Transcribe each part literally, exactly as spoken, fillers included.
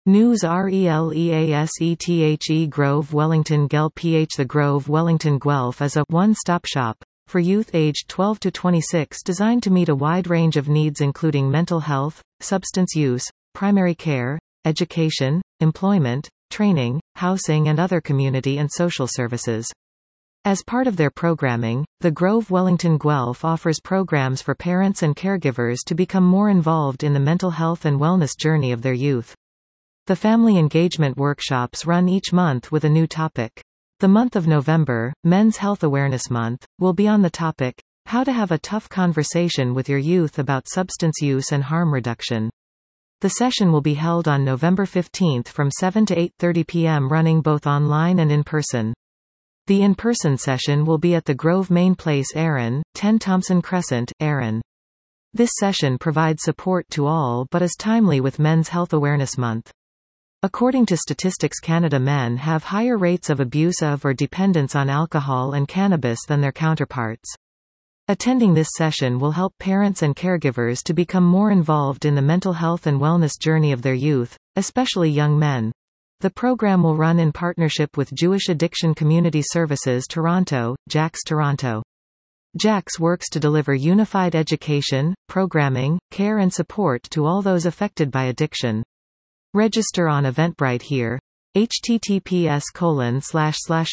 News RELEASETHE Grove Wellington Guelph. The Grove Wellington Guelph is a one-stop shop for youth aged twelve to twenty-six designed to meet a wide range of needs including mental health, substance use, primary care, education, employment, training, housing and other community and social services. As part of their programming, the Grove Wellington Guelph offers programs for parents and caregivers to become more involved in the mental health and wellness journey of their youth. The family engagement workshops run each month with a new topic. The month of November, Men's Health Awareness Month, will be on the topic, How to Have a Tough Conversation with Your Youth About Substance Use and Harm Reduction. The session will be held on November fifteenth from seven to eight thirty p m running both online and in person. The in-person session will be at the Grove Main Place Erin, ten Thompson Crescent, Erin. This session provides support to all but is timely with Men's Health Awareness Month. According to Statistics Canada, men have higher rates of abuse of or dependence on alcohol and cannabis than their counterparts. Attending this session will help parents and caregivers to become more involved in the mental health and wellness journey of their youth, especially young men. The program will run in partnership with Jewish Addiction Community Services Toronto, J A C S Toronto. J A C S works to deliver unified education, programming, care and support to all those affected by addiction. Register on Eventbrite here. https colon slash slash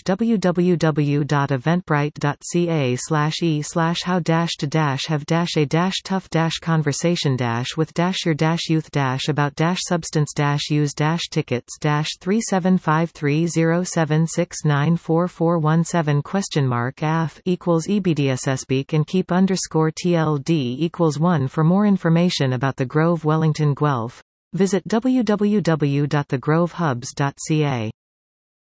www.eventbrite.ca slash e slash how dash to dash have dash a dash tough dash conversation dash with dash your dash youth dash about dash substance dash use dash tickets dash three seven five three zero seven six nine four four one seven question mark af equals ebdssbeak and keep underscore tld equals one. For more information about the Grove Wellington Guelph, visit w w w dot the grove hubs dot c a.